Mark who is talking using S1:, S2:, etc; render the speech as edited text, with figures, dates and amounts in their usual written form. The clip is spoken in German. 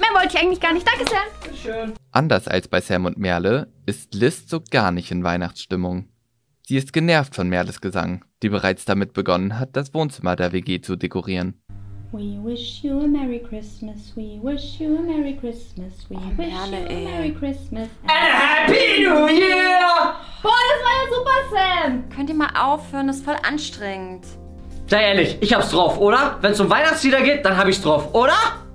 S1: Mehr wollte ich eigentlich gar nicht. Danke, Sam.
S2: Bitteschön.
S3: Anders als bei Sam und Merle ist Liz so gar nicht in Weihnachtsstimmung. Sie ist genervt von Merles Gesang, die bereits damit begonnen hat, das Wohnzimmer der WG zu dekorieren.
S4: We wish you a Merry Christmas, we wish you a Merry Christmas, we wish
S1: Merle,
S4: you a Merry Christmas.
S2: And a Happy New Year!
S1: Boah, das war ja super, Sam. Könnt ihr mal aufhören? Das ist voll anstrengend.
S2: Sei ehrlich, ich hab's drauf, oder? Wenn's um Weihnachtslieder geht, dann hab ich's drauf, oder?